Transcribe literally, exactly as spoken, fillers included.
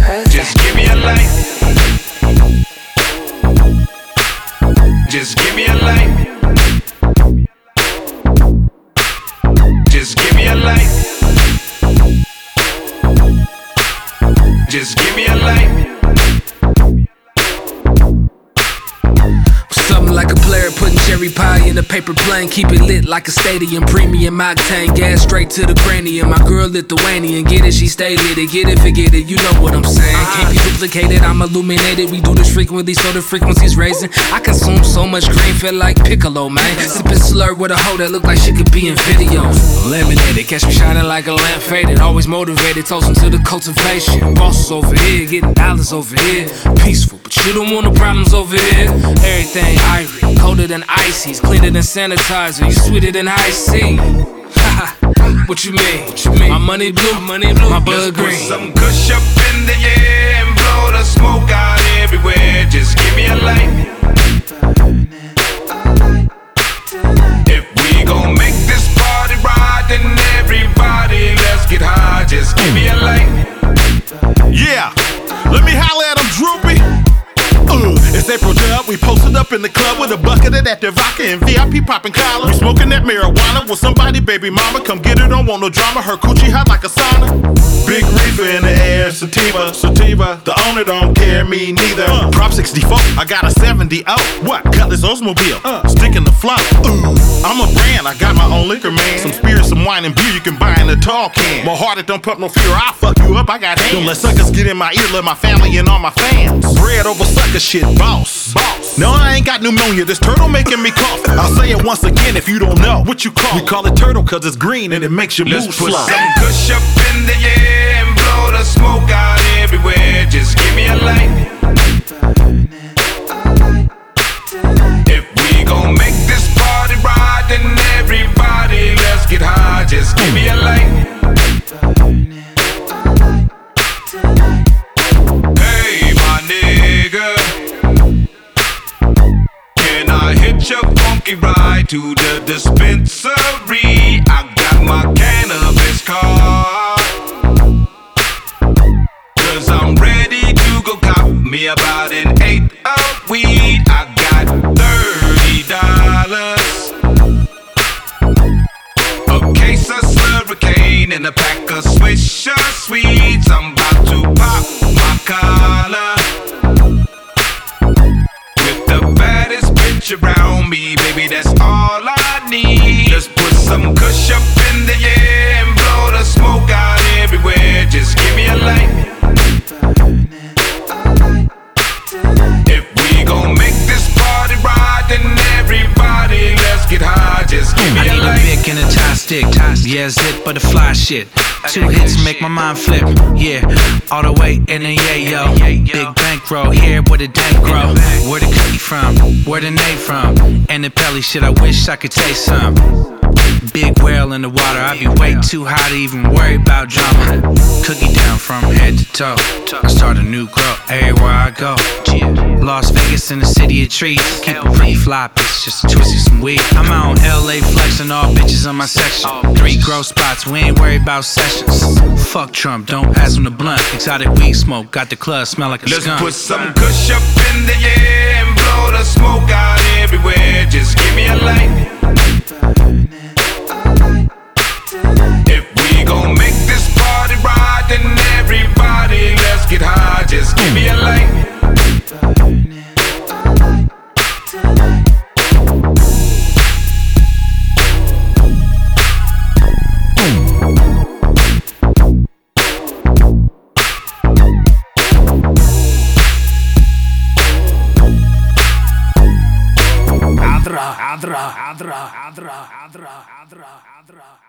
Perfect. Just give me a light. Just give me a light. Just give me a light. Just give me a light. Something like a player putting cherry pie in a paper plane. Keep it lit like a stadium, premium octane. Gas straight to the cranium. My girl Lithuanian, get it, she stay lit it. Get it, forget it, you know what I'm saying. Can't be duplicated, I'm illuminated. We do this frequently, so the frequency's raising. I consume so much green, feel like Piccolo, man. Sipping slur with a hoe that look like she could be in videos. Laminated, catch me shining like a lamp faded. Always motivated, toasting to the cultivation. Bosses over here, getting dollars over here. Peaceful, but you don't want no problems over here. Everything ivory, colder than ices, cleaner than sanitizer, you sweeter than iced tea. What you mean? What you mean? My money blue, my money blue, my blood green. Put some kush up in the air and blow the smoke out everywhere. Just give me a light. If we gon' make this party right, then everybody let's get high. Just give me a light. Yeah, let me holler at them, Droopy. Uh, it's April Dub, we posted up in the club with a bucket of that vodka and V I P popping collar. We smoking that marijuana with somebody, baby mama. Come get it, don't want no drama. Her coochie hot like a sauna. Big reefer in the air, sativa, sativa. The owner don't care, me neither. Uh, Prop sixty-four, I got a seventy. Oh, what? Cutlass Oldsmobile, uh, stick in the flow. Uh, I'm a brand, I got my own liquor, man. Some spirits, some wine and beer you can buy in a tall can. My heart, it don't pump no fear, I'll fuck you up, I got hands. Don't let suckers get in my ear, let my family and all my fans. Bread over sucker shit, boss. Boss. No, I ain't got pneumonia, this turtle making me cough. I'll say it once again if you don't know what you call it. We call it turtle cause it's green and it makes you move Let's slow. put some kush up in the air and blow the smoke out everywhere. Just give me a light. If we gon' make this party right, then everybody let's get high. Just give me a light. Hey, my nigga, can I hit your funky ride to the dispensary? I got my cannabis card, cause I'm ready to go cop me about an eighth of weed. I got thirty dollars, a case of Slurricane and a pack of Swisher Sweets. I'm about to pop my collar with the baddest bitch around me, baby, that's all I need. Let's put some kush up in the air and blow the smoke out everywhere. Just give me a light. If we gon' make this party right, then everybody let's get high. Just give me I a need light. a Vic and a tie stick. Yeah, zip, but the fly shit. Two hits make my mind flip. Yeah, all the way in the yayo. Big bankroll, here where the dank grow. Where the cookie from? Where the name from? And the belly shit, I wish I could taste some. Big whale in the water, I be way too high to even worry about drama. Cookie down from head to toe. I start a new growth everywhere I go. Las Vegas in the city of trees. Keep it pretty fly, bitch, just twisting some weed. I'm out on L A flexing, all bitches on my section. Three grow spots, we ain't worried about sessions. Fuck Trump, don't pass him the blunt. Exotic weed smoke, got the club smell like a Let's skunk. put some kush up in the air and blow the smoke out everywhere. Just give me a light. If we gon' make this party right, then everybody let's get high. Just give me a light. Adra, adra, adra, adra, adra, adra, adra.